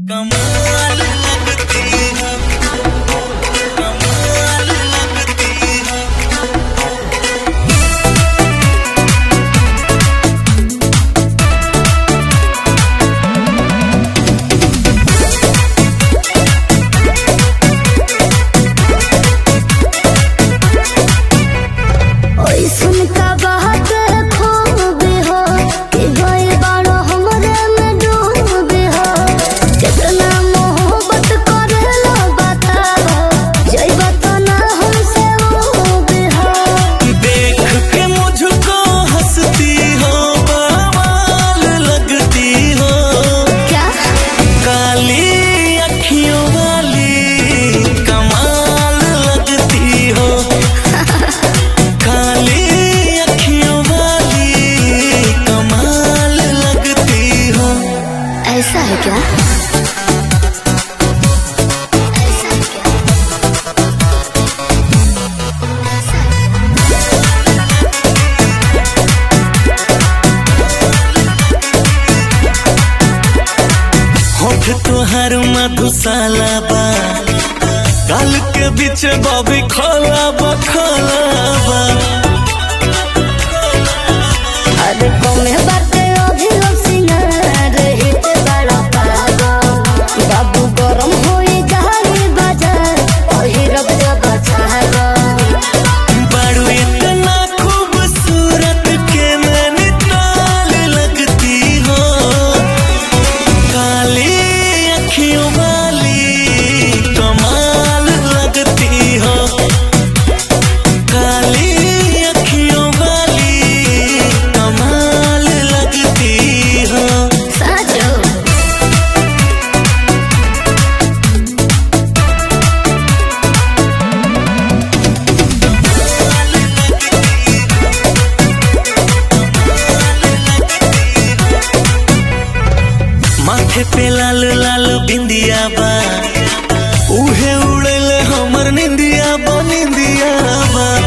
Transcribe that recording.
कमाल लगती है, कमाल लगती है। ओई सुन का बात खूब हो कि गइल बाड़ो हमरे में डूब हो। कितना मोहब्बत करेला बताओ, जइबा तो ना हमसे ऊब हो। देख के मुझको हंसती हो, बवाल लगती हो। क्या काली अखियों वाली कमाल लगती हो। काली अखियों वाली कमाल लगती हो। ऐसा है क्या? ऐसा है क्या? ऐसा है। होठ तोहर मधुशाला बा, गाल के बीच बॉबी खोला बा, खोला बा। अरे कौने बाटे अभी हम सिंगार हित बड़ा पागो। बाबू गरम होई जाई बाजार, ओही रब जब छागो। बारू इतना खूबसूरत के नैनीताल लगती हो। काली अखियों वाली कमाल लगती हो। काली अखियों वाली कमाल लगती हो। साचो माथे पे लाल लाल बिंदिया बा, उहे उड़ले हमर निंदिया बा, निंदिया बा।